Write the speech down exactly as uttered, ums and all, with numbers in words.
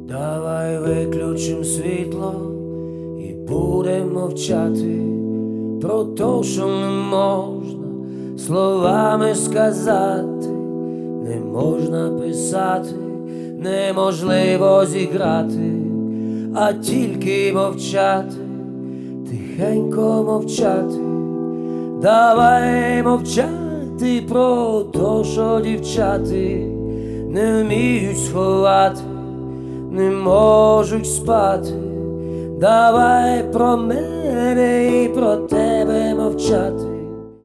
Давай виключим світло і будемо мовчати про те, що не можна словами сказати, не можна писати, неможливо зіграти, а тільки мовчати, тихенько мовчати. Давай мовчати про те, що дівчати не вміють сховати, не можуть спати. Давай про мене і про тебе мовчати,